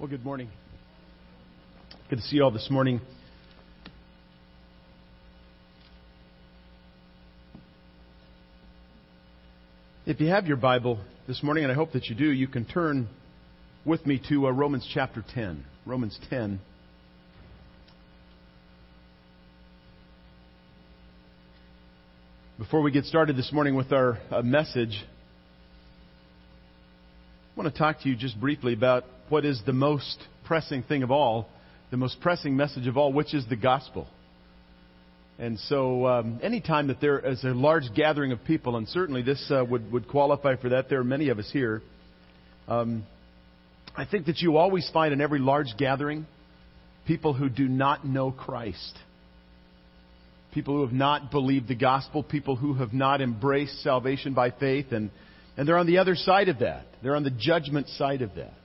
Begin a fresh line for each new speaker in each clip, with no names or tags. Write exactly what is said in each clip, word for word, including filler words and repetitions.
Well, good morning. Good to see you all this morning. If you have your Bible this morning, and I hope that you do, you can turn with me to uh, Romans chapter ten. Romans ten. Before we get started this morning with our uh, message, I want to talk to you just briefly about what is the most pressing thing of all, the most pressing message of all, which is the gospel. And so um, anytime that there is a large gathering of people, and certainly this uh, would, would qualify for that, there are many of us here, um, I think that you always find in every large gathering people who do not know Christ. People who have not believed the gospel, people who have not embraced salvation by faith, and, and they're on the other side of that. They're on the judgment side of that.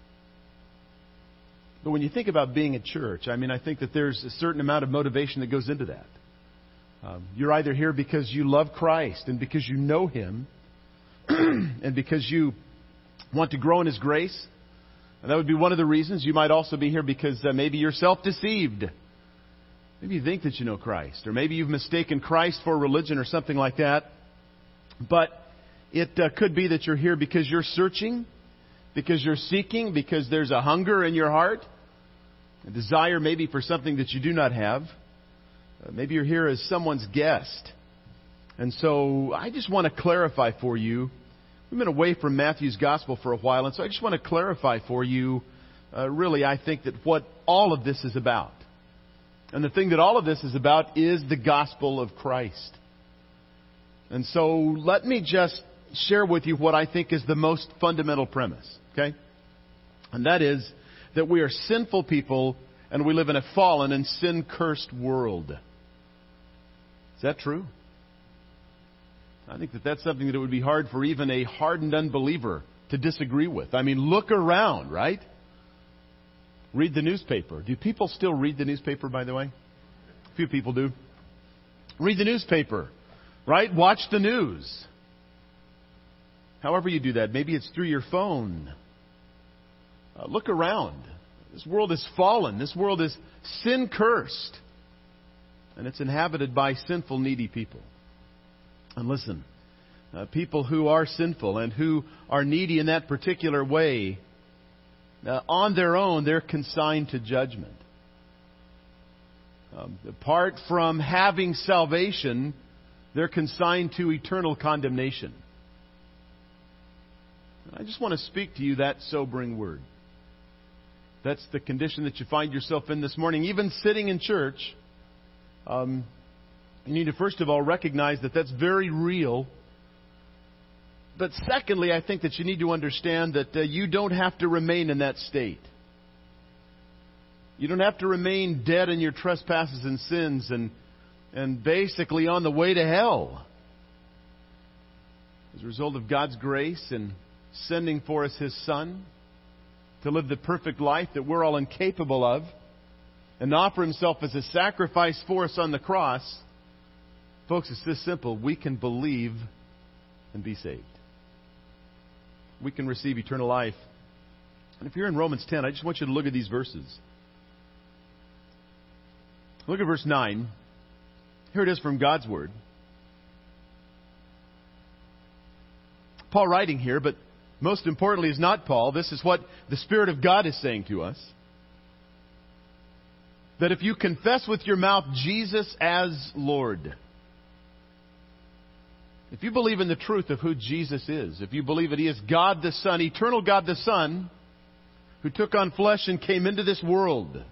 But when you think about being at church, I mean, I think that there's a certain amount of motivation that goes into that. Um, you're either here because you love Christ and because you know Him and because you want to grow in His grace. And that would be one of the reasons. You might also be here because uh, maybe you're self-deceived. Maybe you think that you know Christ, or maybe you've mistaken Christ for religion or something like that. But it uh, could be that you're here because you're searching, because you're seeking, because there's a hunger in your heart, a desire maybe for something that you do not have. Uh, maybe you're here as someone's guest. And so I just want to clarify for you. We've been away from Matthew's gospel for a while, and so I just want to clarify for you, uh, really, I think that what all of this is about. And the thing that all of this is about is the gospel of Christ. And so let me just share with you what I think is the most fundamental premise, okay? And that is that we are sinful people and we live in a fallen and sin-cursed world. Is that true? I think that that's something that it would be hard for even a hardened unbeliever to disagree with. I mean, look around, right? Read the newspaper. Do people still read the newspaper, by the way? A few people do. Read the newspaper, right? Watch the news. However you do that. Maybe it's through your phone. Uh, look around. This world is fallen. This world is sin-cursed. And it's inhabited by sinful, needy people. And listen, uh, people who are sinful and who are needy in that particular way, uh, on their own, they're consigned to judgment. Um, apart from having salvation, they're consigned to eternal condemnation. I just want to speak to you that sobering word. That's the condition that you find yourself in this morning. Even sitting in church, um, you need to first of all recognize that that's very real. But secondly, I think that you need to understand that uh, you don't have to remain in that state. You don't have to remain dead in your trespasses and sins and, and basically on the way to hell. As a result of God's grace and sending for us His Son to live the perfect life that we're all incapable of and offer Himself as a sacrifice for us on the cross, folks, it's this simple. We can believe and be saved. We can receive eternal life. And if you're in Romans ten, I just want you to look at these verses. Look at verse nine. Here it is from God's Word. Paul writing here, but most importantly is not Paul. This is what the Spirit of God is saying to us. That if you confess with your mouth Jesus as Lord, if you believe in the truth of who Jesus is, if you believe that He is God the Son, eternal God the Son, who took on flesh and came into this world,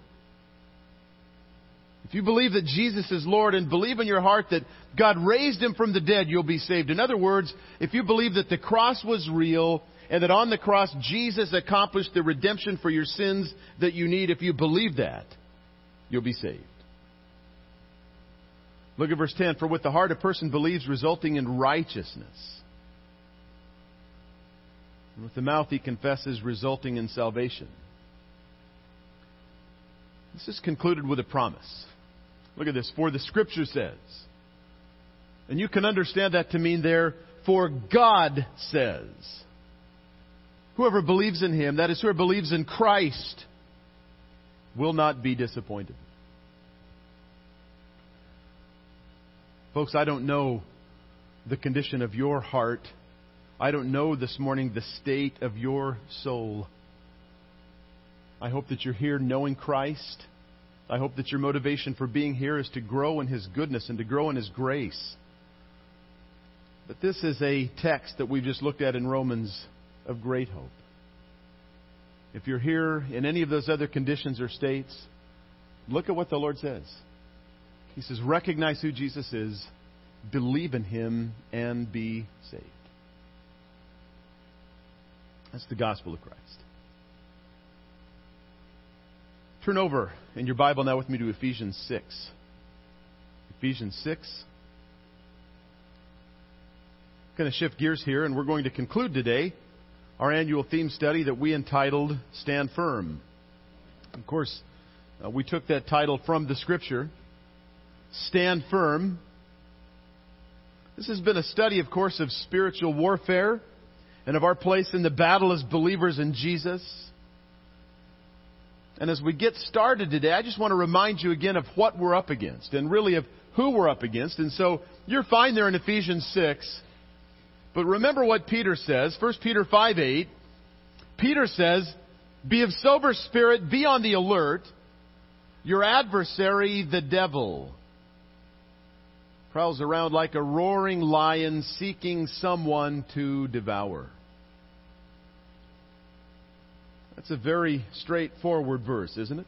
if you believe that Jesus is Lord and believe in your heart that God raised Him from the dead, you'll be saved. In other words, if you believe that the cross was real and that on the cross Jesus accomplished the redemption for your sins that you need, if you believe that, you'll be saved. Look at verse ten. For with the heart a person believes, resulting in righteousness. And with the mouth he confesses, resulting in salvation. This is concluded with a promise. Look at this. For the Scripture says. And you can understand that to mean there, for God says. whoever believes in Him, that is, whoever believes in Christ, will not be disappointed. Folks, I don't know the condition of your heart. I don't know this morning the state of your soul. I hope that you're here knowing Christ. I hope that your motivation for being here is to grow in His goodness and to grow in His grace. But this is a text that we've just looked at in Romans of great hope. If you're here in any of those other conditions or states, look at what the Lord says. He says, recognize who Jesus is, believe in Him, and be saved. That's the gospel of Christ. Turn over in your Bible now with me to Ephesians six. Ephesians six. I'm going to shift gears here, and we're going to conclude today our annual theme study that we entitled Stand Firm. Of course, uh, we took that title from the Scripture, Stand Firm. This has been a study, of course, of spiritual warfare and of our place in the battle as believers in Jesus. And as we get started today, I just want to remind you again of what we're up against and really of who we're up against. And so you're fine there in Ephesians six. But remember what Peter says, First Peter five eight. Peter says, be of sober spirit, be on the alert. Your adversary, the devil, prowls around like a roaring lion seeking someone to devour. That's a very straightforward verse, isn't it?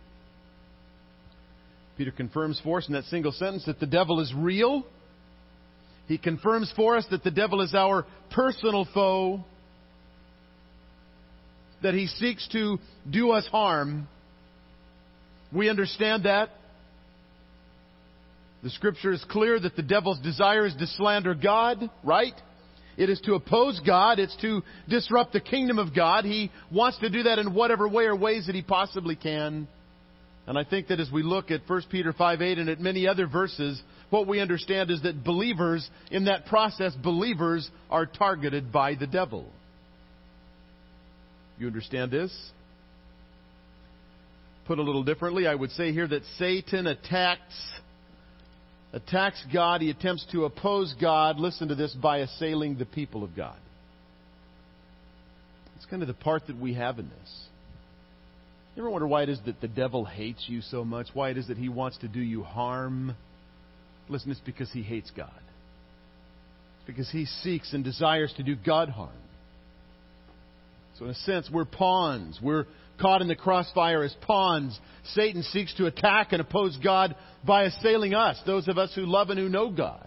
Peter confirms for us in that single sentence that the devil is real. He confirms for us that the devil is our personal foe, that he seeks to do us harm. We understand that. The Scripture is clear that the devil's desire is to slander God, right? It is to oppose God. It's to disrupt the kingdom of God. He wants to do that in whatever way or ways that he possibly can. And I think that as we look at First Peter five eight and at many other verses, what we understand is that believers, in that process, believers are targeted by the devil. You understand this? Put a little differently, I would say here that Satan attacks attacks God. He attempts to oppose God, listen to this, by assailing the people of God. It's kind of the part that we have in this. You ever wonder why it is that the devil hates you so much? Why it is that he wants to do you harm? Listen, it's because he hates God. It's because he seeks and desires to do God harm. So in a sense, we're pawns. We're caught in the crossfire as pawns. Satan seeks to attack and oppose God by assailing us, those of us who love and who know God.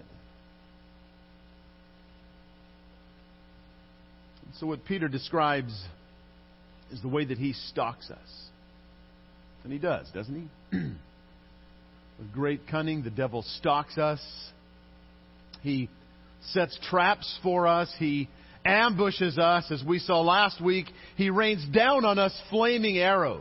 So what Peter describes is the way that he stalks us. And he does, doesn't he? With great cunning, the devil stalks us. He sets traps for us. He ambushes us. As we saw last week, he rains down on us flaming arrows.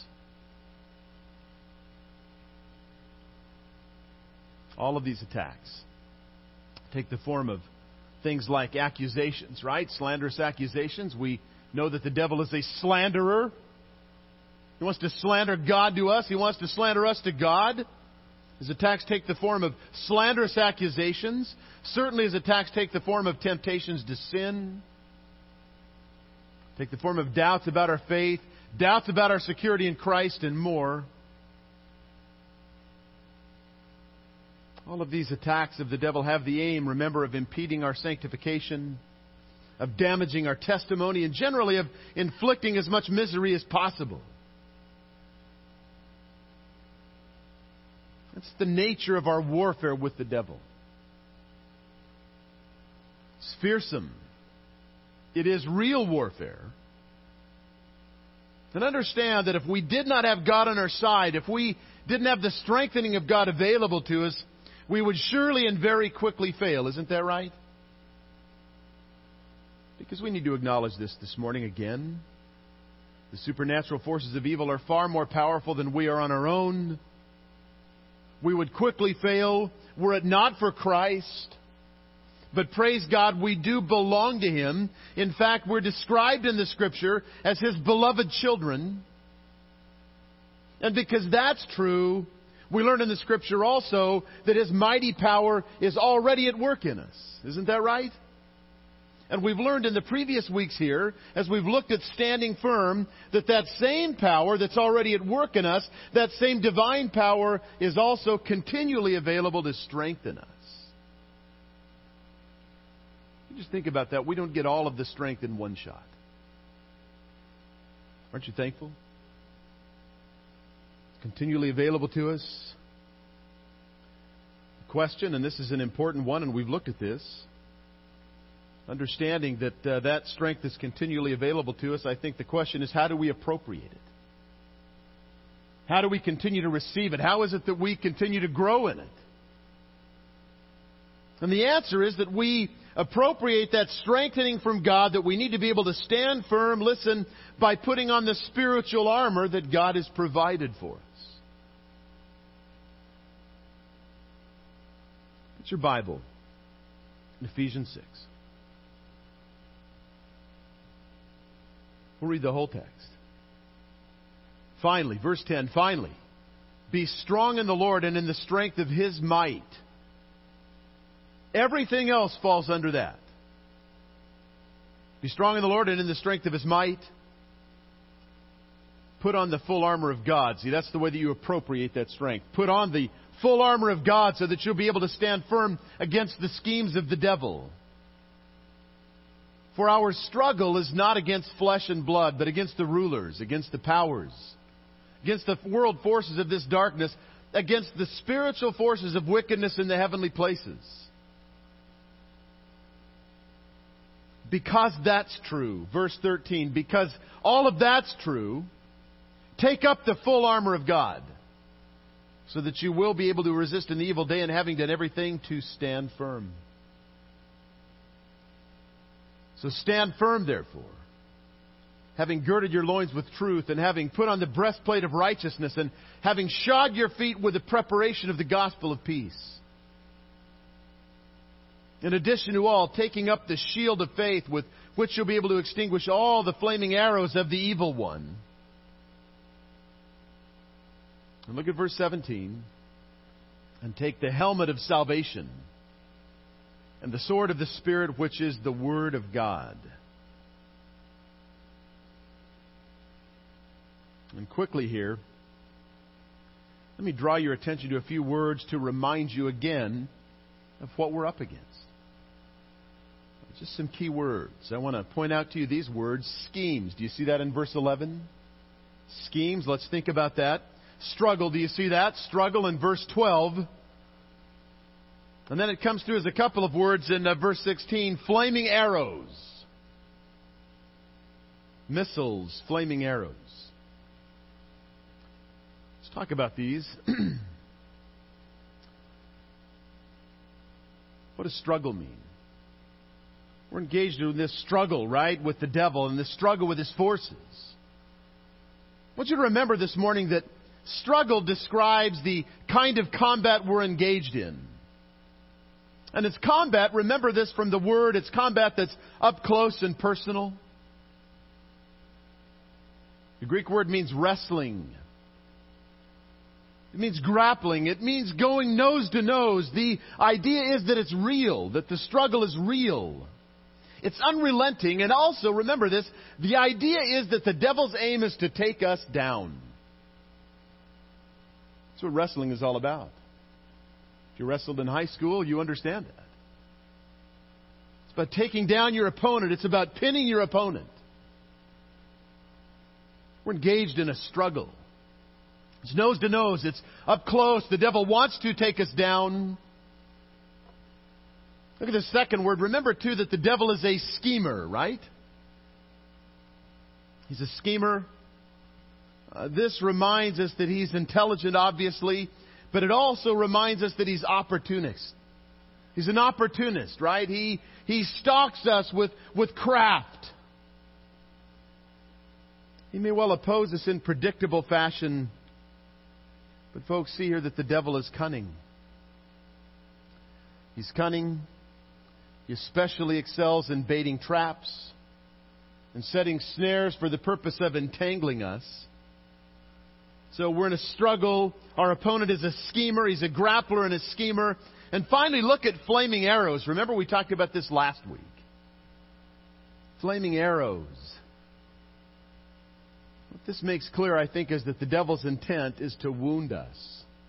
All of these attacks take the form of things like accusations, right? Slanderous accusations. We know that the devil is a slanderer. He wants to slander God to us. He wants to slander us to God. His attacks take the form of slanderous accusations. Certainly his attacks take the form of temptations to sin. Take the form of doubts about our faith, doubts about our security in Christ, and more. All of these attacks of the devil have the aim, remember, of impeding our sanctification, of damaging our testimony, and generally of inflicting as much misery as possible. That's the nature of our warfare with the devil. It's fearsome. It is real warfare. And understand that if we did not have God on our side, if we didn't have the strengthening of God available to us, we would surely and very quickly fail. Isn't that right? Because we need to acknowledge this this morning again. The supernatural forces of evil are far more powerful than we are on our own. We would quickly fail were it not for Christ. But praise God, we do belong to Him. In fact, we're described in the Scripture as His beloved children. And because that's true, we learn in the Scripture also that His mighty power is already at work in us. Isn't that right? And we've learned in the previous weeks here, as we've looked at standing firm, that that same power that's already at work in us, that same divine power is also continually available to strengthen us. You just think about that. We don't get all of the strength in one shot. Aren't you thankful? It's continually available to us. The question, and this is an important one, and we've looked at this, understanding that uh, that strength is continually available to us, I think the question is, how do we appropriate it? How do we continue to receive it? How is it that we continue to grow in it? And the answer is that we appropriate that strengthening from God, that we need to be able to stand firm, listen, by putting on the spiritual armor that God has provided for us. Get your Bible in Ephesians six. We'll read the whole text. Finally, verse ten, finally, be strong in the Lord and in the strength of His might. Everything else falls under that. Be strong in the Lord and in the strength of His might. Put on the full armor of God. See, that's the way that you appropriate that strength. Put on the full armor of God so that you'll be able to stand firm against the schemes of the devil. For our struggle is not against flesh and blood, but against the rulers, against the powers, against the world forces of this darkness, against the spiritual forces of wickedness in the heavenly places. Because that's true, verse thirteen, because all of that's true, take up the full armor of God, so that you will be able to resist in the evil day, and having done everything, to stand firm. So stand firm, therefore, having girded your loins with truth, and having put on the breastplate of righteousness, and having shod your feet with the preparation of the gospel of peace. In addition to all, taking up the shield of faith, with which you'll be able to extinguish all the flaming arrows of the evil one. And look at verse seventeen. And take the helmet of salvation, and the sword of the Spirit, which is the Word of God. And quickly here, let me draw your attention to a few words to remind you again of what we're up against. Just some key words. I want to point out to you these words. Schemes. Do you see that in verse eleven? Schemes. Let's think about that. Struggle. Do you see that? Struggle in verse twelve. And then it comes through as a couple of words in uh, verse sixteen. Flaming arrows. Missiles. Flaming arrows. Let's talk about these. What does struggle mean? We're engaged in this struggle, right, with the devil, and this struggle with his forces. I want you to remember this morning that struggle describes the kind of combat we're engaged in. And it's combat, remember this from the word, it's combat that's up close and personal. The Greek word means wrestling. It means grappling. It means going nose to nose. The idea is that it's real, that the struggle is real. It's unrelenting, and also, remember this, the idea is that the devil's aim is to take us down. That's what wrestling is all about. If you wrestled in high school, you understand that. It's about taking down your opponent. It's about pinning your opponent. We're engaged in a struggle. It's nose to nose. It's up close. The devil wants to take us down. Look at the second word. Remember, too, that the devil is a schemer, right? He's a schemer. Uh, this reminds us that he's intelligent, obviously, but it also reminds us that he's opportunist. He's an opportunist, right? He he stalks us with, with craft. He may well oppose us in predictable fashion, but folks, see here that the devil is cunning. He's cunning. He especially excels in baiting traps and setting snares for the purpose of entangling us. So we're in a struggle. Our opponent is a schemer. He's a grappler and a schemer. And finally, look at flaming arrows. Remember, we talked about this last week. Flaming arrows. What this makes clear, I think, is that the devil's intent is to wound us.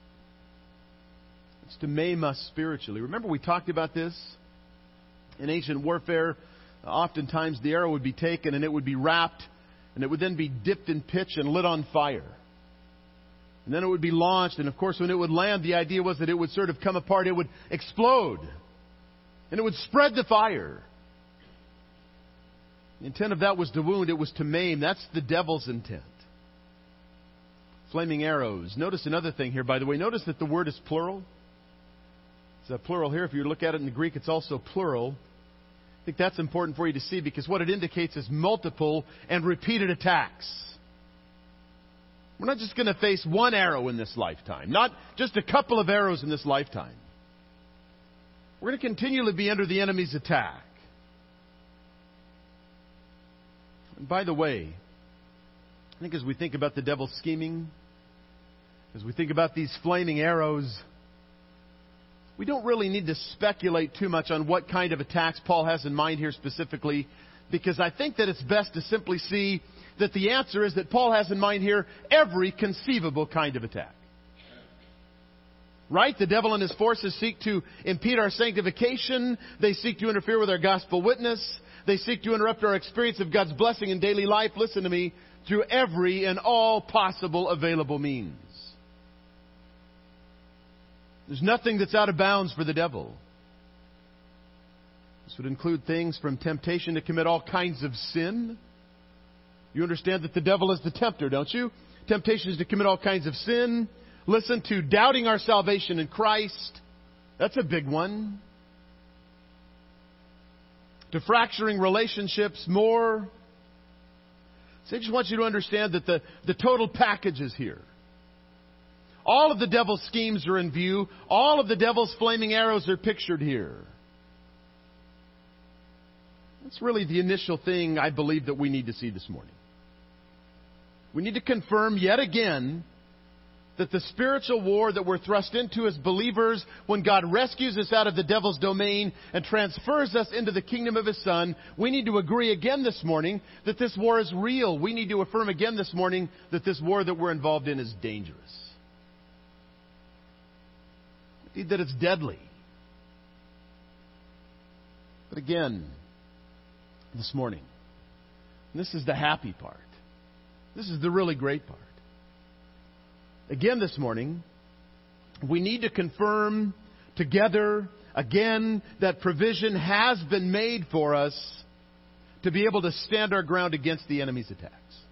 It's to maim us spiritually. Remember, we talked about this in ancient warfare. Oftentimes, the arrow would be taken and it would be wrapped, and it would then be dipped in pitch and lit on fire. And then it would be launched, and of course, when it would land, the idea was that it would sort of come apart. It would explode, and it would spread the fire. The intent of that was to wound. It was to maim. That's the devil's intent. Flaming arrows. Notice another thing here, by the way. Notice that the word is plural. It's a plural here. If you look at it in the Greek, it's also plural. I think that's important for you to see, because what it indicates is multiple and repeated attacks. We're not just going to face one arrow in this lifetime. Not just a couple of arrows in this lifetime. We're going to continually be under the enemy's attack. And by the way, I think as we think about the devil's scheming, as we think about these flaming arrows, we don't really need to speculate too much on what kind of attacks Paul has in mind here specifically, because I think that it's best to simply see that the answer is that Paul has in mind here every conceivable kind of attack. Right? The devil and his forces seek to impede our sanctification. They seek to interfere with our gospel witness. They seek to interrupt our experience of God's blessing in daily life. Listen to me. Through every and all possible available means. There's nothing that's out of bounds for the devil. This would include things from temptation to commit all kinds of sin. You understand that the devil is the tempter, don't you? Temptation is to commit all kinds of sin. Listen, to doubting our salvation in Christ. That's a big one. To fracturing relationships more. So I just want you to understand that the, the total package is here. All of the devil's schemes are in view. All of the devil's flaming arrows are pictured here. That's really the initial thing I believe that we need to see this morning. We need to confirm yet again that the spiritual war that we're thrust into as believers, when God rescues us out of the devil's domain and transfers us into the kingdom of His Son, we need to agree again this morning that this war is real. We need to affirm again this morning that this war that we're involved in is dangerous. Indeed, that it's deadly. But again, this morning, and this is the happy part. This is the really great part. Again this morning, we need to confirm together again that provision has been made for us to be able to stand our ground against the enemy's attacks.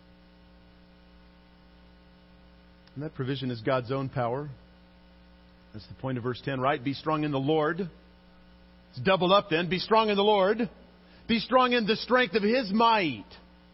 And that provision is God's own power. That's the point of verse ten, right? Be strong in the Lord. It's doubled up then. Be strong in the Lord. Be strong in the strength of His might.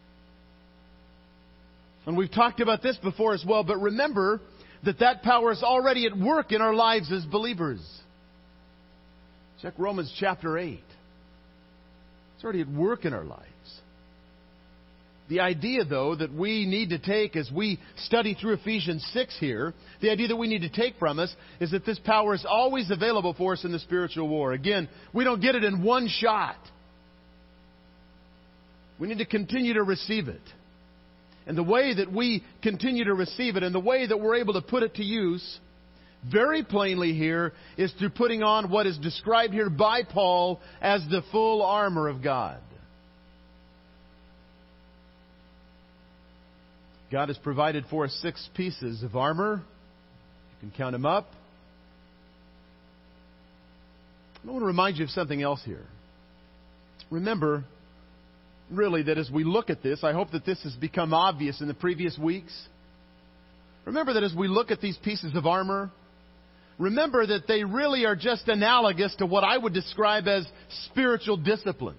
And we've talked about this before as well, but remember that that power is already at work in our lives as believers. Check Romans chapter eight. It's already at work in our lives. The idea, though, that we need to take as we study through Ephesians six here, the idea that we need to take from us is that this power is always available for us in the spiritual war. Again, we don't get it in one shot. We need to continue to receive it. And the way that we continue to receive it and the way that we're able to put it to use very plainly here is through putting on what is described here by Paul as the full armor of God. God has provided for us six pieces of armor. You can count them up. I want to remind you of something else here. Remember, really, that as we look at this, I hope that this has become obvious in the previous weeks. Remember that as we look at these pieces of armor, remember that they really are just analogous to what I would describe as spiritual disciplines.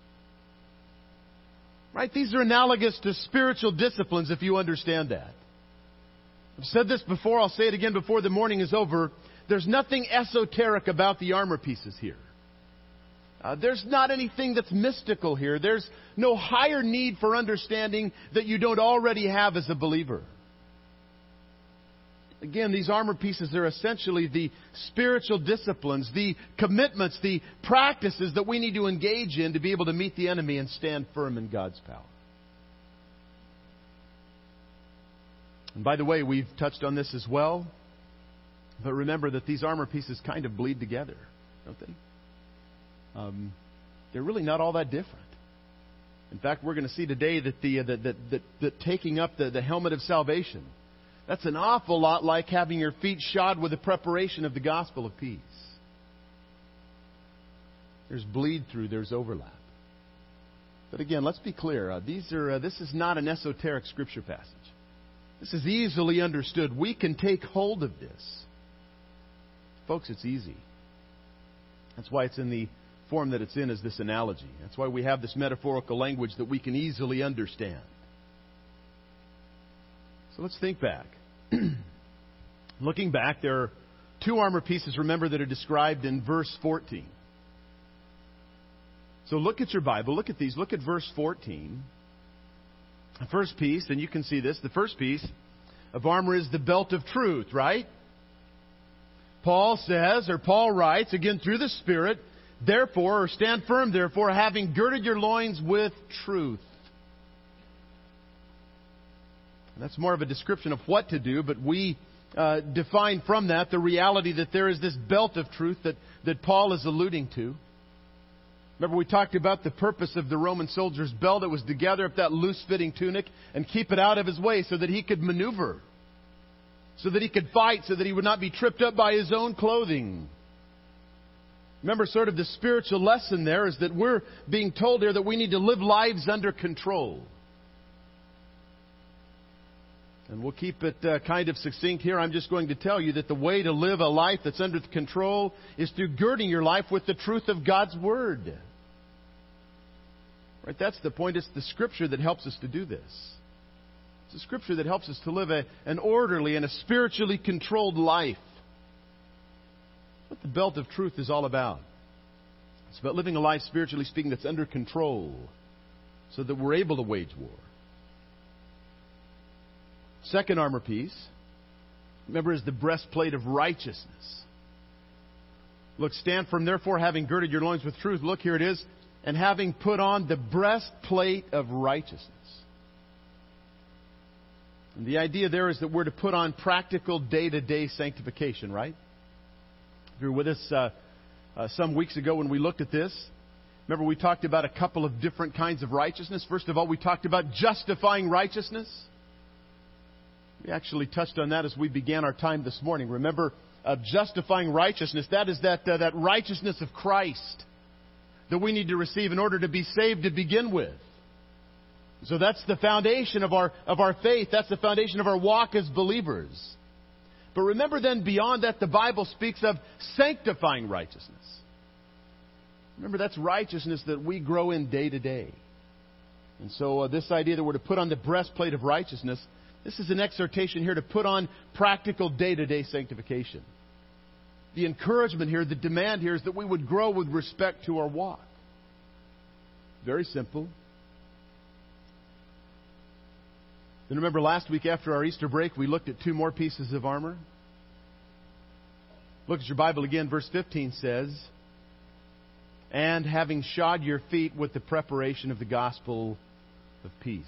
Right? These are analogous to spiritual disciplines, if you understand that. I've said this before, I'll say it again before the morning is over. There's nothing esoteric about the armor pieces here. Uh, there's not anything that's mystical here. There's no higher need for understanding that you don't already have as a believer. Again, these armor pieces are essentially the spiritual disciplines, the commitments, the practices that we need to engage in to be able to meet the enemy and stand firm in God's power. And by the way, we've touched on this as well. But remember that these armor pieces kind of bleed together, don't they? Um, they're really not all that different. In fact, we're going to see today that the that that, that, that taking up the, the helmet of salvation, that's an awful lot like having your feet shod with the preparation of the gospel of peace. There's bleed through, there's overlap. But again, let's be clear. Uh, these are uh, this is not an esoteric scripture passage. This is easily understood. We can take hold of this. Folks, it's easy. That's why it's in the form that it's in as this analogy. That's why we have this metaphorical language that we can easily understand. So let's think back. Looking back, there are two armor pieces, remember, that are described in verse fourteen. So look at your Bible. Look at these. Look at verse fourteen. The first piece, and you can see this, the first piece of armor is the belt of truth, right? Paul says, or Paul writes, again through the Spirit, therefore, or stand firm, therefore, having girded your loins with truth. And that's more of a description of what to do, but we uh, define from that the reality that there is this belt of truth that, that Paul is alluding to. Remember, we talked about the purpose of the Roman soldier's belt. It was to gather up that loose-fitting tunic and keep it out of his way so that he could maneuver, so that he could fight, so that he would not be tripped up by his own clothing. Remember, sort of the spiritual lesson there is that we're being told here that we need to live lives under control. And we'll keep it uh, kind of succinct here. I'm just going to tell you that the way to live a life that's under control is through girding your life with the truth of God's Word. Right? That's the point. It's the Scripture that helps us to do this. It's the Scripture that helps us to live a, an orderly and a spiritually controlled life. What the belt of truth is all about. It's about living a life, spiritually speaking, that's under control so that we're able to wage war. Second armor piece, remember, is the breastplate of righteousness. Look, stand firm, therefore, having girded your loins with truth. Look, here it is. And having put on the breastplate of righteousness. And the idea there is that we're to put on practical day-to-day sanctification, right? If you were with us uh, uh, some weeks ago when we looked at this, remember we talked about a couple of different kinds of righteousness. First of all, we talked about justifying righteousness. We actually touched on that as we began our time this morning. Remember, uh, justifying righteousness, that is that, uh, that righteousness of Christ that we need to receive in order to be saved to begin with. So that's the foundation of our of our faith. That's the foundation of our walk as believers. But remember then, beyond that, the Bible speaks of sanctifying righteousness. Remember, that's righteousness that we grow in day to day. And so uh, this idea that we're to put on the breastplate of righteousness, this is an exhortation here to put on practical day-to-day sanctification. The encouragement here, the demand here is that we would grow with respect to our walk. Very simple. Then remember last week after our Easter break, we looked at two more pieces of armor. Look at your Bible again. Verse fifteen says, and having shod your feet with the preparation of the gospel of peace.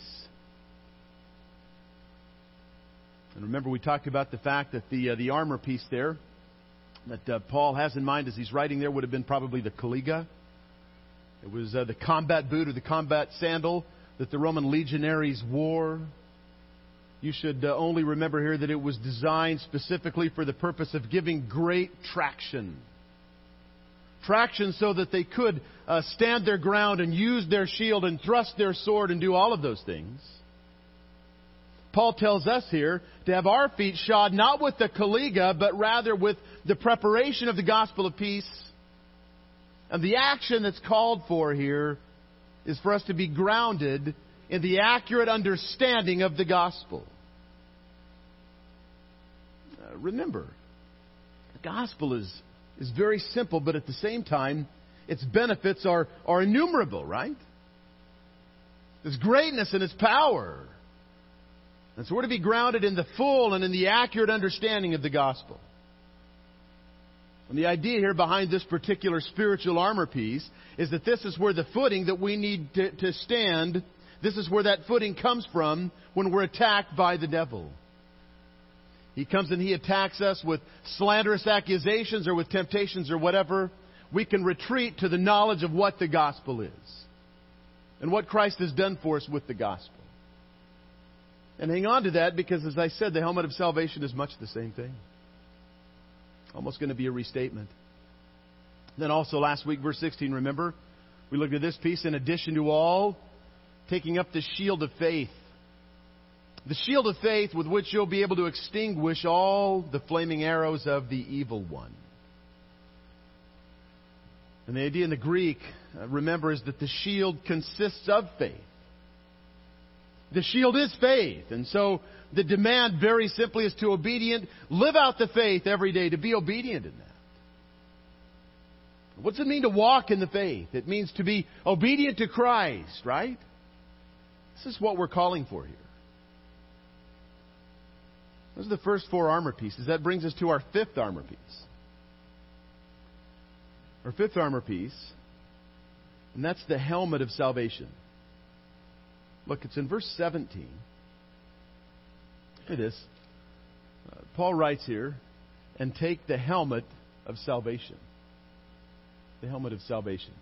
And remember, we talked about the fact that the uh, the armor piece there that uh, Paul has in mind as he's writing there would have been probably the caliga. It was uh, the combat boot or the combat sandal that the Roman legionaries wore. You should uh, only remember here that it was designed specifically for the purpose of giving great traction. Traction so that they could uh, stand their ground and use their shield and thrust their sword and do all of those things. Paul tells us here to have our feet shod not with the caliga, but rather with the preparation of the gospel of peace. And the action that's called for here is for us to be grounded in the accurate understanding of the gospel. Uh, remember, the gospel is, is very simple, but at the same time, its benefits are, are innumerable, right? Its greatness and its power. And so we're to be grounded in the full and in the accurate understanding of the gospel. And the idea here behind this particular spiritual armor piece is that this is where the footing that we need to, to stand, this is where that footing comes from when we're attacked by the devil. He comes and he attacks us with slanderous accusations or with temptations or whatever. We can retreat to the knowledge of what the gospel is and what Christ has done for us with the gospel. And hang on to that because, as I said, the helmet of salvation is much the same thing. Almost going to be a restatement. Then also last week, verse sixteen, remember? We looked at this piece. In addition to all, taking up the shield of faith. The shield of faith with which you'll be able to extinguish all the flaming arrows of the evil one. And the idea in the Greek, uh, remember, is that the shield consists of faith. The shield is faith. And so the demand very simply is to obedient, live out the faith every day, to be obedient in that. What's it mean to walk in the faith? It means to be obedient to Christ, right? This is what we're calling for here. Those are the first four armor pieces. That brings us to our fifth armor piece. Our fifth armor piece, and that's the helmet of salvation. Look, it's in verse seventeen. Look at this. Uh, Paul writes here, and take the helmet of salvation. The helmet of salvation.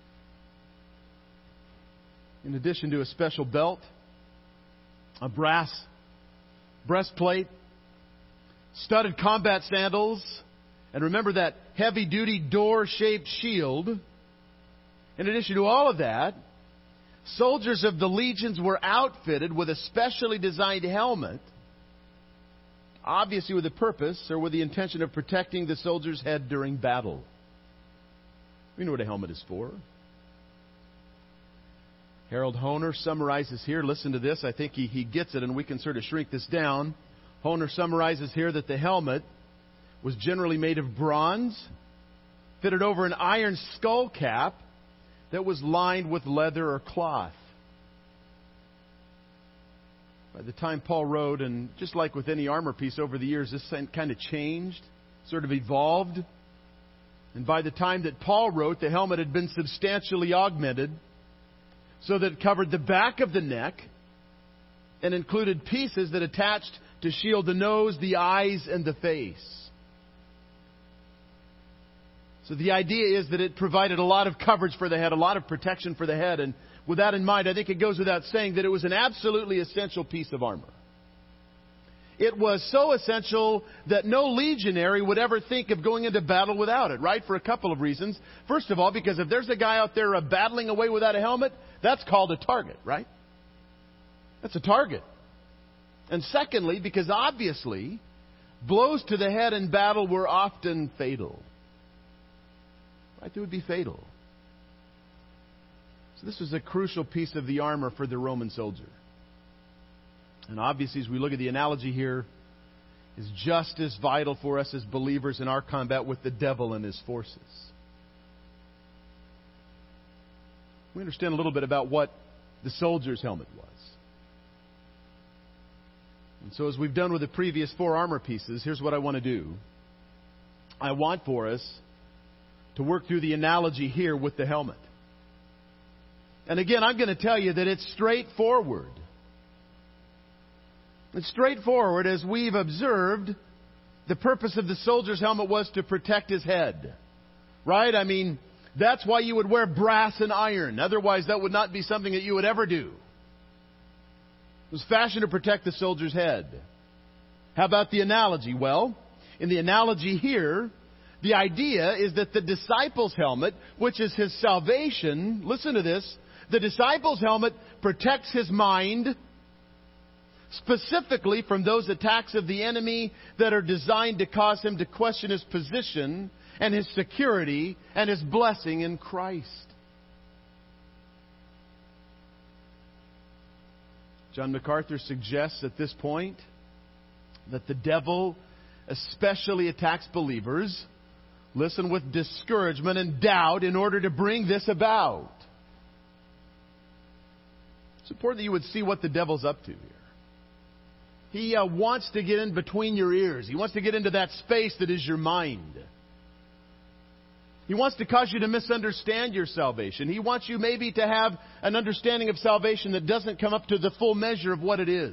In addition to a special belt, a brass breastplate, studded combat sandals, and remember that heavy-duty door-shaped shield. In addition to all of that, soldiers of the legions were outfitted with a specially designed helmet, obviously with a purpose or with the intention of protecting the soldier's head during battle. We know what a helmet is for. Harold Hoehner summarizes here, listen to this, I think he, he gets it, and we can sort of shrink this down. Hoehner summarizes here that the helmet was generally made of bronze, fitted over an iron skull cap that was lined with leather or cloth. By the time Paul wrote, and just like with any armor piece over the years, this kind of changed, sort of evolved. And by the time that Paul wrote, the helmet had been substantially augmented so that it covered the back of the neck and included pieces that attached to shield the nose, the eyes, and the face. So the idea is that it provided a lot of coverage for the head, a lot of protection for the head. And with that in mind, I think it goes without saying that it was an absolutely essential piece of armor. It was so essential that no legionary would ever think of going into battle without it, right? For a couple of reasons. First of all, because if there's a guy out there uh, battling away without a helmet, that's called a target, right? That's a target. And secondly, because obviously, blows to the head in battle were often fatal. Right? They would be fatal. So this was a crucial piece of the armor for the Roman soldier. And obviously, as we look at the analogy here, is just as vital for us as believers in our combat with the devil and his forces. We understand a little bit about what the soldier's helmet was. And so as we've done with the previous four armor pieces, here's what I want to do. I want for us to work through the analogy here with the helmet. And again, I'm going to tell you that it's straightforward. It's straightforward. As we've observed, the purpose of the soldier's helmet was to protect his head. Right? I mean, that's why you would wear brass and iron. Otherwise, that would not be something that you would ever do. It was fashioned to protect the soldier's head. How about the analogy? Well, in the analogy here, the idea is that the disciple's helmet, which is his salvation, listen to this, the disciple's helmet protects his mind, specifically from those attacks of the enemy that are designed to cause him to question his position and his security and his blessing in Christ. John MacArthur suggests at this point that the devil especially attacks believers Listen, with discouragement and doubt in order to bring this about. It's important that you would see what the devil's up to here. He uh, wants to get in between your ears. He wants to get into that space that is your mind. He wants to cause you to misunderstand your salvation. He wants you maybe to have an understanding of salvation that doesn't come up to the full measure of what it is.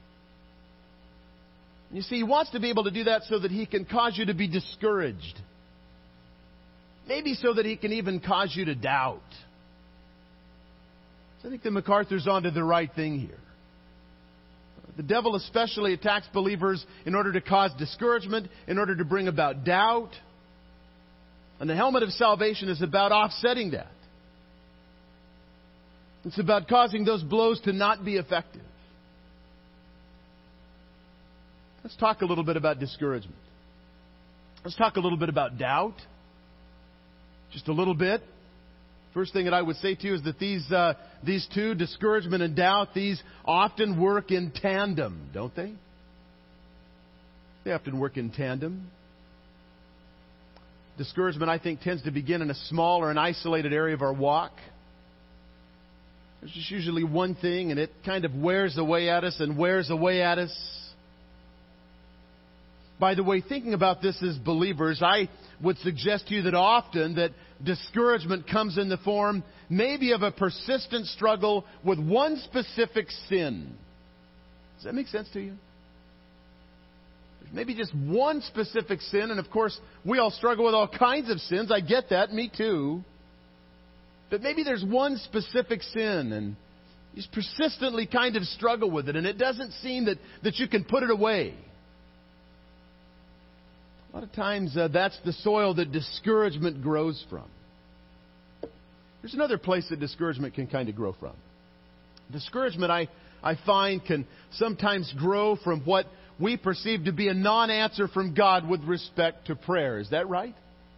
You see, he wants to be able to do that so that he can cause you to be discouraged. Maybe so that he can even cause you to doubt. So I think that MacArthur's onto the right thing here. The devil especially attacks believers in order to cause discouragement, in order to bring about doubt. And the helmet of salvation is about offsetting that. It's about causing those blows to not be effective. Let's talk a little bit about discouragement. Let's talk a little bit about doubt. Just a little bit. First thing that I would say to you is that these uh, these two, discouragement and doubt, these often work in tandem, don't they? They often work in tandem. Discouragement, I think, tends to begin in a small or an isolated area of our walk. There's just usually one thing, and it kind of wears away at us and wears away at us. By the way, thinking about this as believers, I would suggest to you that often that discouragement comes in the form maybe of a persistent struggle with one specific sin. Does that make sense to you? There's maybe just one specific sin, and of course, we all struggle with all kinds of sins. I get that, me too. But maybe there's one specific sin, and you just persistently kind of struggle with it, and it doesn't seem that, that you can put it away. A lot of times uh, that's the soil that discouragement grows from. There's another place that discouragement can kind of grow from. Discouragement, I, I find, can sometimes grow from what we perceive to be a non-answer from God with respect to prayer. Is that right?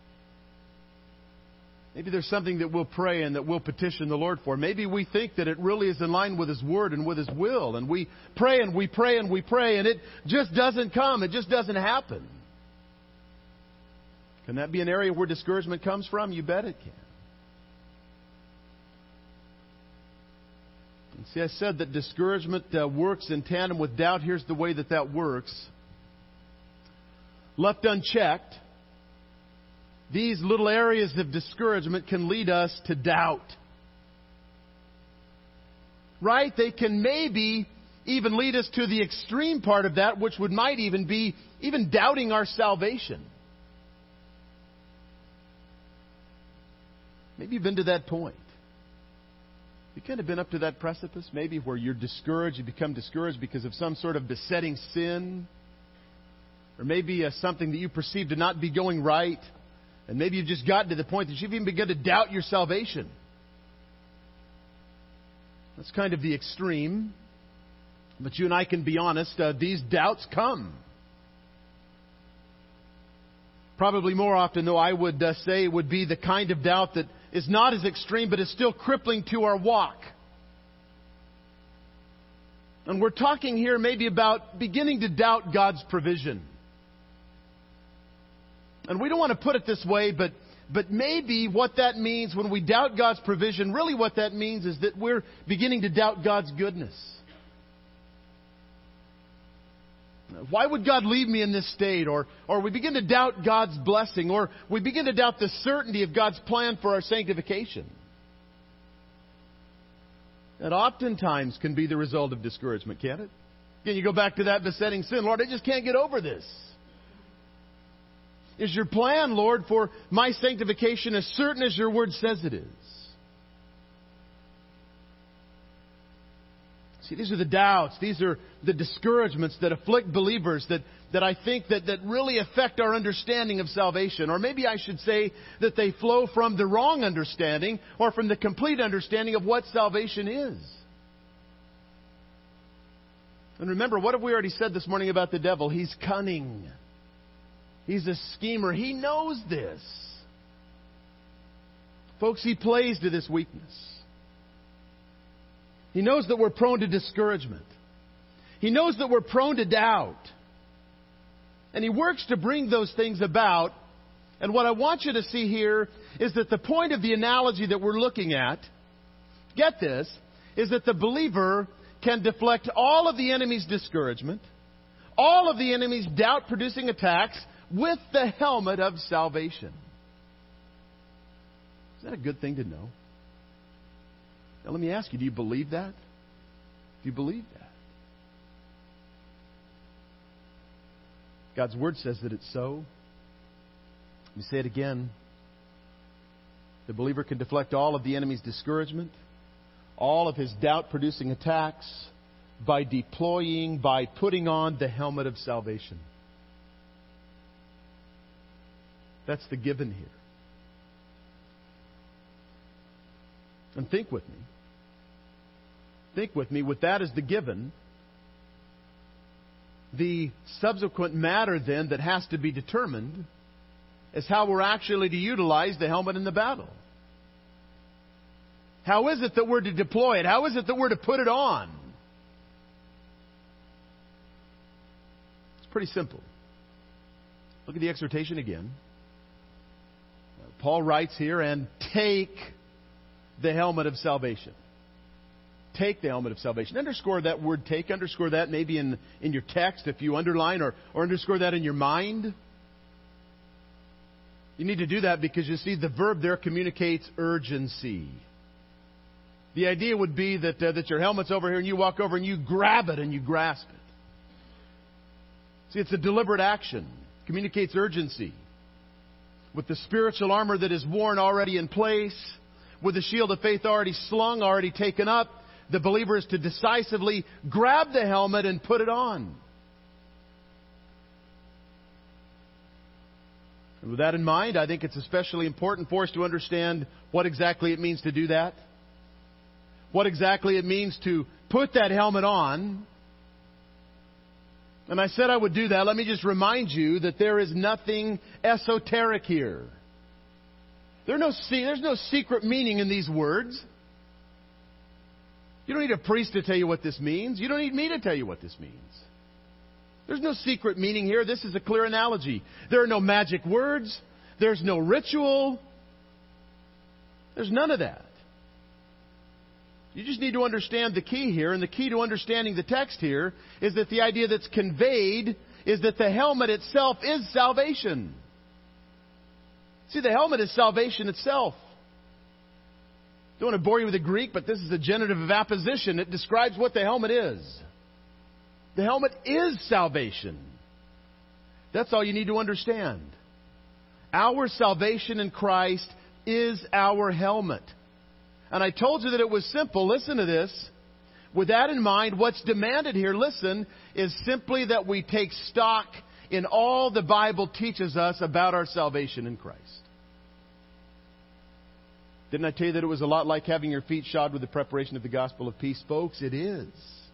Maybe there's something that we'll pray and that we'll petition the Lord for. Maybe we think that it really is in line with His Word and with His will. And we pray and we pray and we pray and it just doesn't come. It just doesn't happen. Can that be an area where discouragement comes from? You bet it can. And see, I said that discouragement uh, works in tandem with doubt. Here's the way that that works. Left unchecked, these little areas of discouragement can lead us to doubt. Right? They can maybe even lead us to the extreme part of that, which would might even be even doubting our salvation. Maybe you've been to that point. You've kind of been up to that precipice, maybe, where you're discouraged. You become discouraged because of some sort of besetting sin. Or maybe uh, something that you perceive to not be going right. And maybe you've just gotten to the point that you've even begun to doubt your salvation. That's kind of the extreme. But you and I can be honest, uh, these doubts come. Probably more often, though, I would uh, say would be the kind of doubt that is not as extreme, but is still crippling to our walk. And we're talking here maybe about beginning to doubt God's provision. And we don't want to put it this way, but but maybe what that means when we doubt God's provision, really what that means is that we're beginning to doubt God's goodness. Why would God leave me in this state? Or, or we begin to doubt God's blessing. Or we begin to doubt the certainty of God's plan for our sanctification. That oftentimes can be the result of discouragement, can't it? Again, you go back to that besetting sin. Lord, I just can't get over this. Is your plan, Lord, for my sanctification as certain as your word says it is? See, these are the doubts. These are the discouragements that afflict believers that, that I think that, that really affect our understanding of salvation. Or maybe I should say that they flow from the wrong understanding or from the complete understanding of what salvation is. And remember, what have we already said this morning about the devil? He's cunning. He's a schemer. He knows this. Folks, he plays to this weakness. He knows that we're prone to discouragement. He knows that we're prone to doubt. And he works to bring those things about And what I want you to see here is that the point of the analogy that we're looking at, get this, is that the believer can deflect all of the enemy's discouragement, all of the enemy's doubt-producing attacks with the helmet of salvation. Is that a good thing to know? Now let me ask you, do you believe that? Do you believe that? God's Word says that it's so. Let me say it again. The believer can deflect all of the enemy's discouragement, all of his doubt-producing attacks by deploying, by putting on the helmet of salvation. That's the given here. And think with me. Think with me, with that as the given, the subsequent matter then that has to be determined is how we're actually to utilize the helmet in the battle. How is it that we're to deploy it? How is it that we're to put it on? It's pretty simple. Look at the exhortation again. Paul writes here, and take the helmet of salvation. Take the helmet of salvation. Underscore that word take. Underscore that maybe in, in your text if you underline, or, or underscore that in your mind. You need to do that because you see the verb there communicates urgency. The idea would be that, uh, that your helmet's over here and you walk over and you grab it and you grasp it. See, it's a deliberate action. It communicates urgency. With the spiritual armor that is worn already in place, with the shield of faith already slung, already taken up, the believer is to decisively grab the helmet and put it on. And with that in mind, I think it's especially important for us to understand what exactly it means to do that. What exactly it means to put that helmet on. And I said I would do that. Let me just remind you that there is nothing esoteric here. There no, there's no secret meaning in these words. You don't need a priest to tell you what this means. You don't need me to tell you what this means. There's no secret meaning here. This is a clear analogy. There are no magic words. There's no ritual. There's none of that. You just need to understand the key here. And the key to understanding the text here is that the idea that's conveyed is that the helmet itself is salvation. See, the helmet is salvation itself. Don't want to bore you with the Greek, but this is a genitive of apposition. It describes what the helmet is. The helmet is salvation. That's all you need to understand. Our salvation in Christ is our helmet. And I told you that it was simple. Listen to this. With that in mind, what's demanded here, listen, is simply that we take stock in all the Bible teaches us about our salvation in Christ. Didn't I tell you that it was a lot like having your feet shod with the preparation of the gospel of peace? Folks, it is.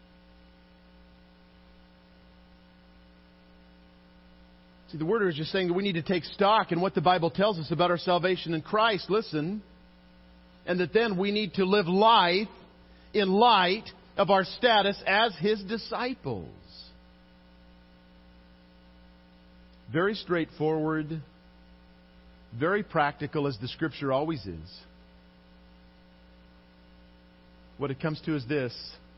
See, the word is just saying that we need to take stock in what the Bible tells us about our salvation in Christ. Listen. And that then we need to live life in light of our status as His disciples. Very straightforward, very practical, as the Scripture always is. What it comes to is this: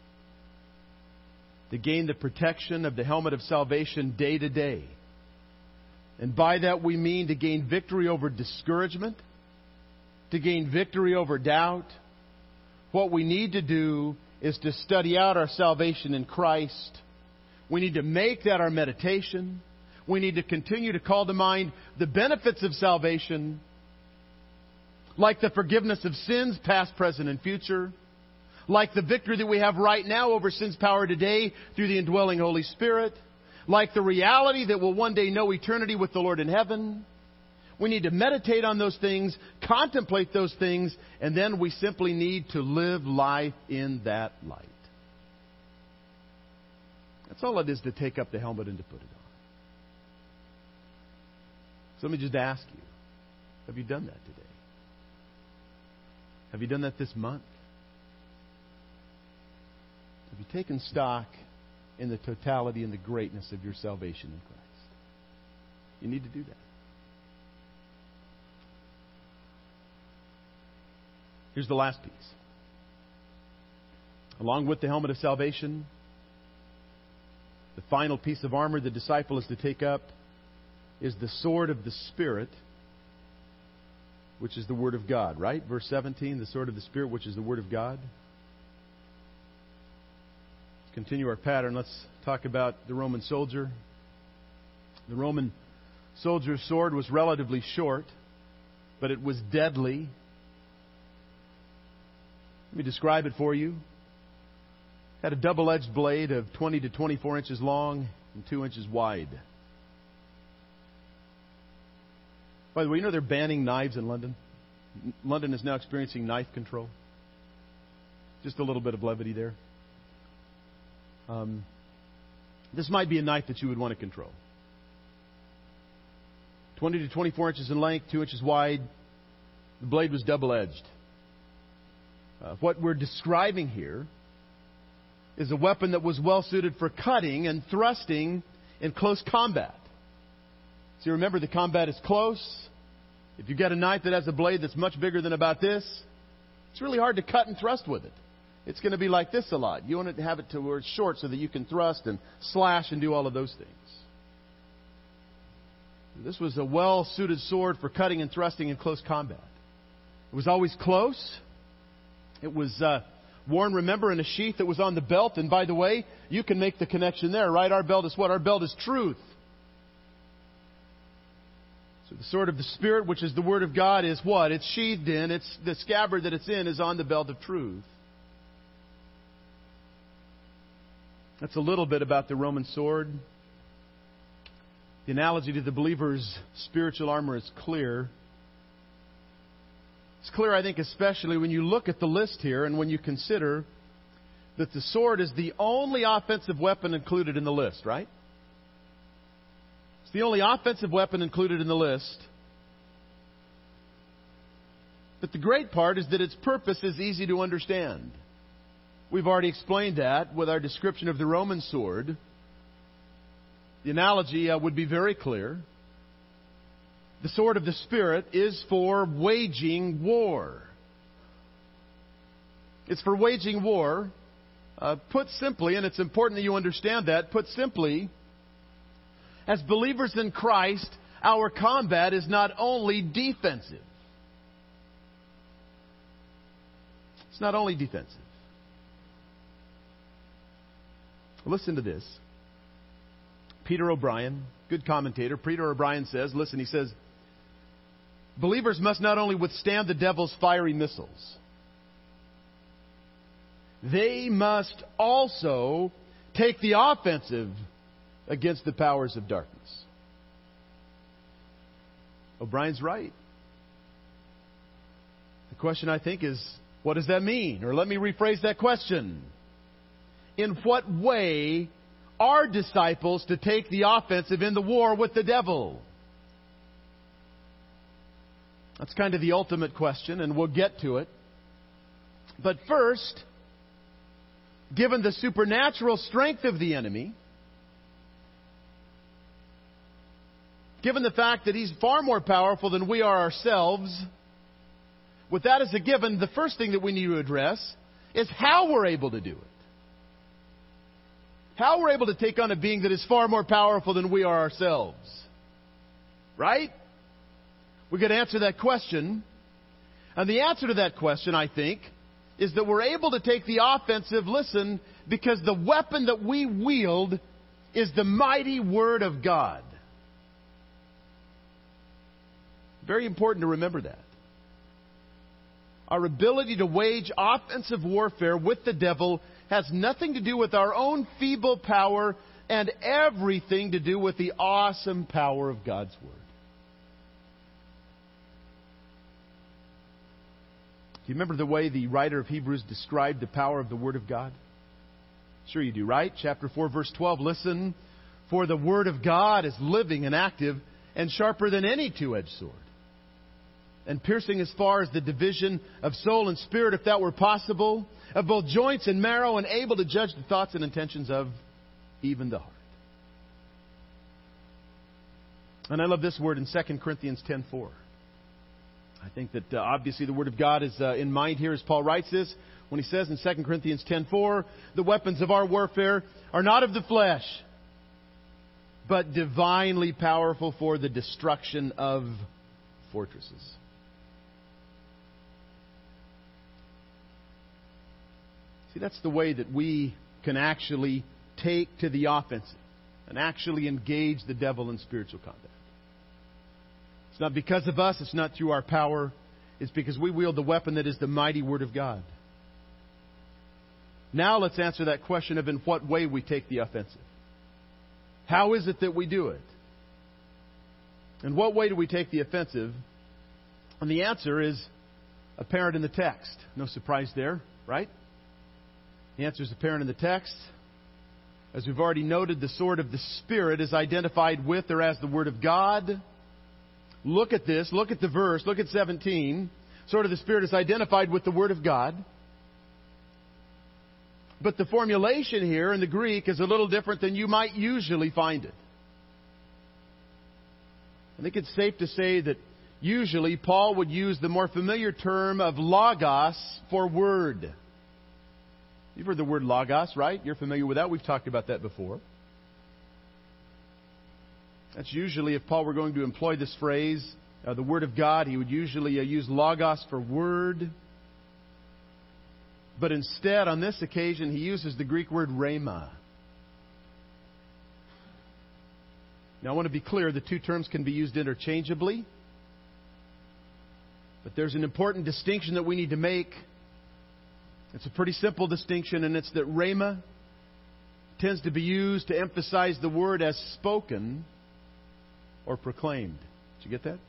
to gain the protection of the helmet of salvation day to day. And by that we mean to gain victory over discouragement, to gain victory over doubt. What we need to do is to study out our salvation in Christ. We need to make that our meditation. We need to continue to call to mind the benefits of salvation, like the forgiveness of sins, past, present, and future, like the victory that we have right now over sin's power today through the indwelling Holy Spirit, like the reality that we'll one day know eternity with the Lord in heaven. We need to meditate on those things, contemplate those things, and then we simply need to live life in that light. That's all it is to take up the helmet and to put it on. So let me just ask you, have you done that today? Have you done that this month? Have you taken stock in the totality and the greatness of your salvation in Christ? You need to do that. Here's the last piece. Along with the helmet of salvation, the final piece of armor the disciple is to take up is the sword of the Spirit, which is the Word of God, right? Verse seventeen, the sword of the Spirit, which is the Word of God. Let's continue our pattern. Let's talk about the Roman soldier. The Roman soldier's sword was relatively short, but it was deadly. Let me describe it for you. It had a double-edged blade of twenty to twenty-four inches long and two inches wide. By the way, you know they're banning knives in London? London is now experiencing knife control. Just a little bit of levity there. Um, this might be a knife that you would want to control. twenty to twenty-four inches in length, two inches wide. The blade was double-edged. Uh, what we're describing here is a weapon that was well suited for cutting and thrusting in close combat. So remember, the combat is close. If you've got a knife that has a blade that's much bigger than about this, it's really hard to cut and thrust with it. It's going to be like this a lot. You want it to have it to where it's short so that you can thrust and slash and do all of those things. This was a well-suited sword for cutting and thrusting in close combat. It was always close. It was uh, worn, remember, in a sheath that was on the belt. And by the way, you can make the connection there, right? Our belt is what? Our belt is truth. So the sword of the Spirit, which is the Word of God, is what? It's sheathed in. It's the scabbard that it's in is on the belt of truth. That's a little bit about the Roman sword. The analogy to the believer's spiritual armor is clear. It's clear, I think, especially when you look at the list here and when you consider that the sword is the only offensive weapon included in the list, right? It's the only offensive weapon included in the list. But the great part is that its purpose is easy to understand. We've already explained that with our description of the Roman sword. The analogy uh, would be very clear. The sword of the Spirit is for waging war. It's for waging war. Uh, put simply, and it's important that you understand that, put simply, as believers in Christ, our combat is not only defensive. It's not only defensive. Listen to this. Peter O'Brien, good commentator, Peter O'Brien says, listen, he says, believers must not only withstand the devil's fiery missiles, they must also take the offensive against the powers of darkness. O'Brien's right. The question, I think, is, what does that mean? Or let me rephrase that question. In what way are disciples to take the offensive in the war with the devil? That's kind of the ultimate question, and we'll get to it. But first, given the supernatural strength of the enemy, given the fact that he's far more powerful than we are ourselves, with that as a given, the first thing that we need to address is how we're able to do it. How we're able to take on a being that is far more powerful than we are ourselves. Right? We've got to answer that question. And the answer to that question, I think, is that we're able to take the offensive, listen, because the weapon that we wield is the mighty Word of God. Very important to remember that. Our ability to wage offensive warfare with the devil has nothing to do with our own feeble power and everything to do with the awesome power of God's Word. Do you remember the way the writer of Hebrews described the power of the Word of God? Sure you do, right? Chapter four, verse twelve, listen, for the Word of God is living and active and sharper than any two-edged sword, and piercing as far as the division of soul and spirit, if that were possible, of both joints and marrow, and able to judge the thoughts and intentions of even the heart. And I love this word in Second Corinthians ten four. I think that uh, obviously the Word of God is uh, in mind here as Paul writes this when he says in Second Corinthians ten four, the weapons of our warfare are not of the flesh, but divinely powerful for the destruction of fortresses. See, that's the way that we can actually take to the offensive and actually engage the devil in spiritual combat. It's not because of us. It's not through our power. It's because we wield the weapon that is the mighty Word of God. Now let's answer that question of in what way we take the offensive. How is it that we do it? In what way do we take the offensive? And the answer is apparent in the text. No surprise there, right? The answer is apparent in the text. As we've already noted, the sword of the Spirit is identified with or as the Word of God. Look at this. Look at the verse. Look at seventeen. Sword of the Spirit is identified with the Word of God. But the formulation here in the Greek is a little different than you might usually find it. I think it's safe to say that usually Paul would use the more familiar term of logos for word. You've heard the word logos, right? You're familiar with that. We've talked about that before. That's usually, if Paul were going to employ this phrase, uh, the Word of God, he would usually uh, use logos for word. But instead, on this occasion, he uses the Greek word rhema. Now, I want to be clear, the two terms can be used interchangeably. But there's an important distinction that we need to make. It's a pretty simple distinction, and it's that rhema tends to be used to emphasize the word as spoken or proclaimed. Did you get that?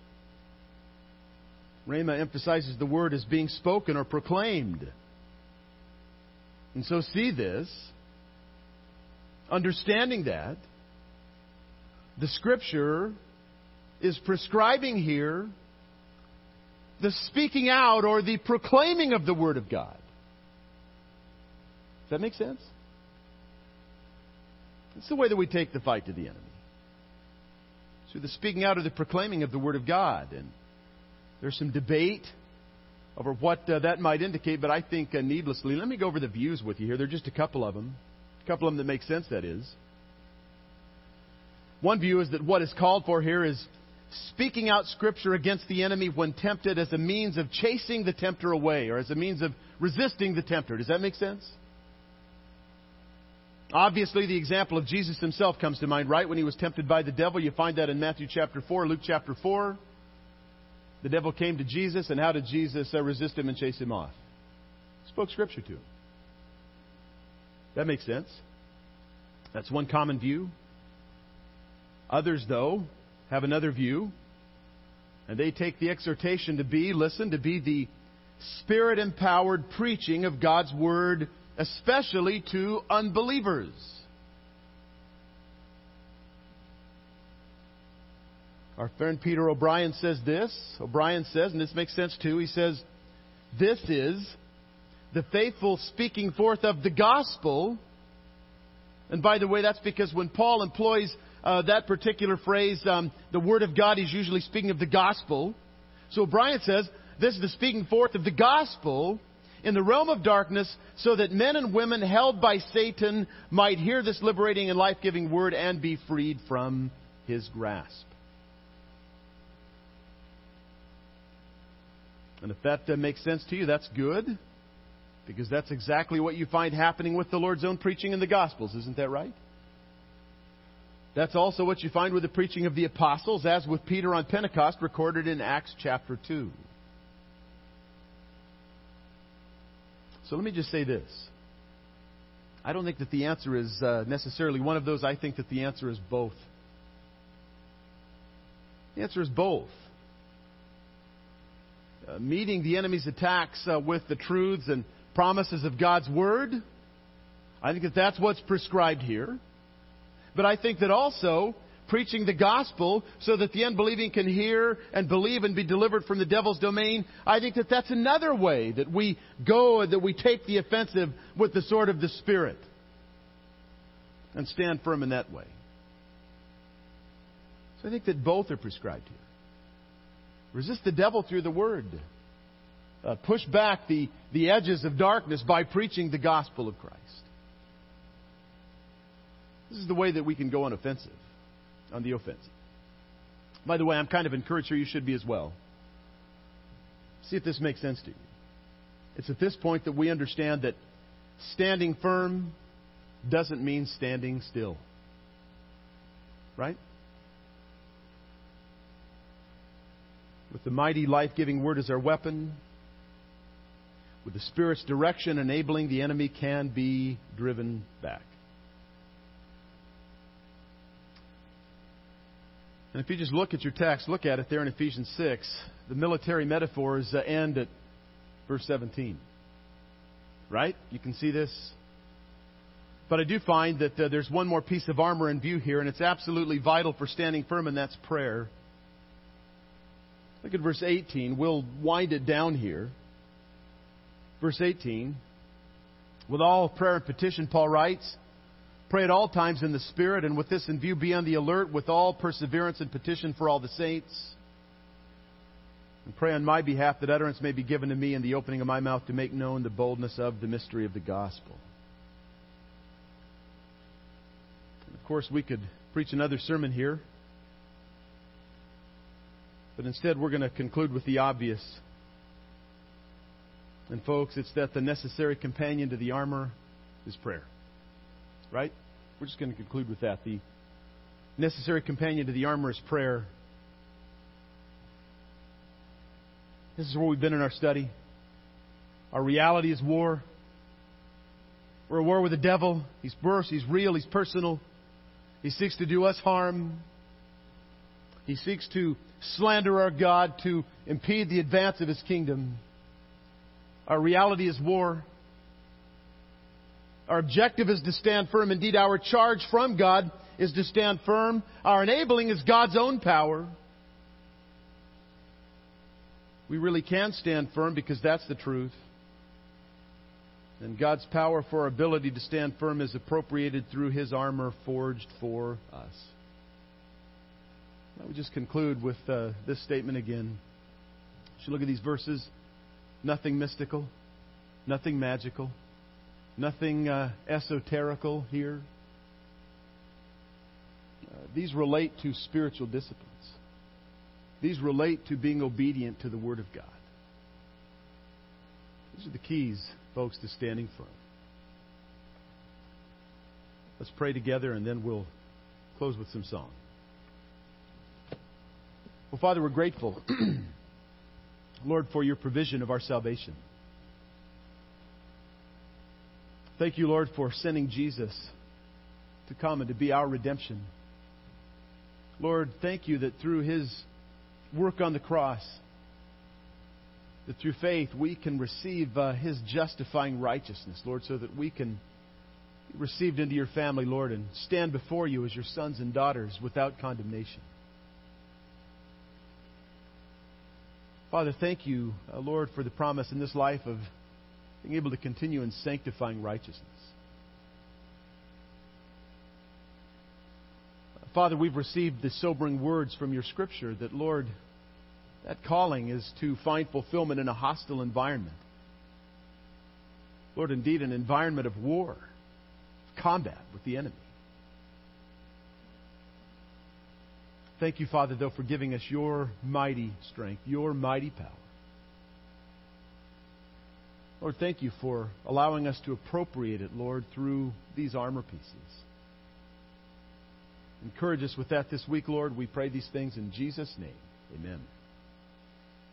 Rhema emphasizes the word as being spoken or proclaimed. And so see this, understanding that, the Scripture is prescribing here the speaking out or the proclaiming of the Word of God. Does that make sense? It's the way that we take the fight to the enemy. Through the speaking out or the proclaiming of the Word of God. And there's some debate over what uh, that might indicate, but I think uh, needlessly, let me go over the views with you here. There are just a couple of them. A couple of them that make sense, that is. One view is that what is called for here is speaking out Scripture against the enemy when tempted as a means of chasing the tempter away or as a means of resisting the tempter. Does that make sense? Obviously, the example of Jesus himself comes to mind, right? When he was tempted by the devil, you find that in Matthew chapter four, Luke chapter four. The devil came to Jesus, and how did Jesus uh, resist him and chase him off? Spoke Scripture to him. That makes sense. That's one common view. Others, though, have another view, and they take the exhortation to be, listen, to be the Spirit-empowered preaching of God's Word, especially to unbelievers. Our friend Peter O'Brien says this. O'Brien says, and this makes sense too, he says, this is the faithful speaking forth of the gospel. And by the way, that's because when Paul employs uh, that particular phrase, um, the Word of God, he's usually speaking of the gospel. So O'Brien says, this is the speaking forth of the gospel in the realm of darkness, so that men and women held by Satan might hear this liberating and life-giving word and be freed from his grasp. And if that uh, makes sense to you, that's good, because that's exactly what you find happening with the Lord's own preaching in the Gospels. Isn't that right? That's also what you find with the preaching of the apostles, as with Peter on Pentecost, recorded in Acts chapter two. So let me just say this. I don't think that the answer is uh, necessarily one of those. I think that the answer is both. The answer is both. Uh, meeting the enemy's attacks uh, with the truths and promises of God's Word. I think that that's what's prescribed here. But I think that also preaching the gospel so that the unbelieving can hear and believe and be delivered from the devil's domain, I think that that's another way that we go, that we take the offensive with the sword of the Spirit and stand firm in that way. So I think that both are prescribed here. Resist the devil through the Word. Uh, push back the, the edges of darkness by preaching the gospel of Christ. This is the way that we can go on offensive, on the offensive. By the way, I'm kind of encouraged here, you should be as well. See if this makes sense to you. It's at this point that we understand that standing firm doesn't mean standing still. Right? With the mighty life-giving Word as our weapon, with the Spirit's direction enabling, the enemy can be driven back. And if you just look at your text, look at it there in Ephesians six, the military metaphors uh, end at verse seventeen. Right? You can see this. But I do find that uh, there's one more piece of armor in view here, and it's absolutely vital for standing firm, and that's prayer. Look at verse eighteen. We'll wind it down here. Verse eighteen. With all prayer and petition, Paul writes, pray at all times in the Spirit, and with this in view, be on the alert with all perseverance and petition for all the saints. And pray on my behalf that utterance may be given to me in the opening of my mouth to make known the boldness of the mystery of the gospel. And of course, we could preach another sermon here. But instead, we're going to conclude with the obvious. And folks, it's that the necessary companion to the armor is prayer. Right? We're just going to conclude with that. The necessary companion to the armor is prayer. This is where we've been in our study. Our reality is war. We're at war with the devil. He's burst, he's real, he's personal. He seeks to do us harm. He seeks to slander our God, to impede the advance of His kingdom. Our reality is war. Our objective is to stand firm. Indeed, our charge from God is to stand firm. Our enabling is God's own power. We really can stand firm because that's the truth. And God's power for our ability to stand firm is appropriated through His armor forged for us. I would just conclude with uh, this statement again. As you look at these verses, nothing mystical, nothing magical, nothing uh, esoterical here. Uh, these relate to spiritual disciplines. These relate to being obedient to the Word of God. These are the keys, folks, to standing firm. Let's pray together and then we'll close with some song. Well, Father, we're grateful, Lord, for your provision of our salvation. Thank you, Lord, for sending Jesus to come and to be our redemption. Lord, thank you that through His work on the cross, that through faith we can receive uh, His justifying righteousness, Lord, so that we can be received into your family, Lord, and stand before you as your sons and daughters without condemnation. Father, thank you, uh, Lord, for the promise in this life of being able to continue in sanctifying righteousness. Father, we've received the sobering words from your Scripture that, Lord, that calling is to find fulfillment in a hostile environment. Lord, indeed, an environment of war, combat with the enemy. Thank you, Father, though, for giving us your mighty strength, your mighty power. Lord, thank you for allowing us to appropriate it, Lord, through these armor pieces. Encourage us with that this week, Lord. We pray these things in Jesus' name. Amen.